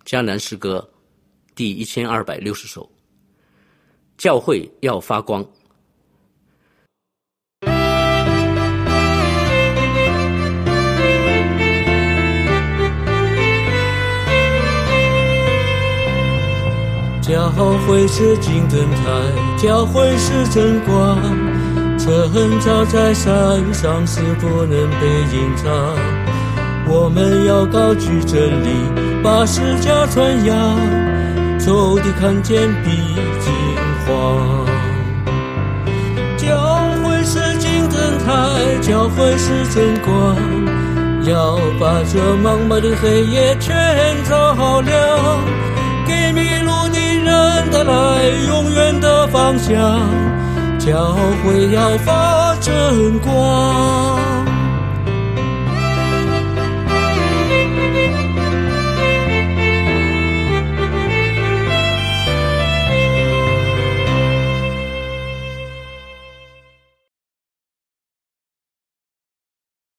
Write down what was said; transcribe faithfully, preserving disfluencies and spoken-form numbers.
迦南诗歌第一千二百六十首，教会要发光。 教会是金灯台，教会是真光，晨照在山上是不能被隐藏。我们要高举真理，把十架传扬，仇敌看见必惊慌。教会是金灯台，教会是真光，要把这茫茫的黑夜全照亮，给迷路的人带来永远的方向。教会要发真光。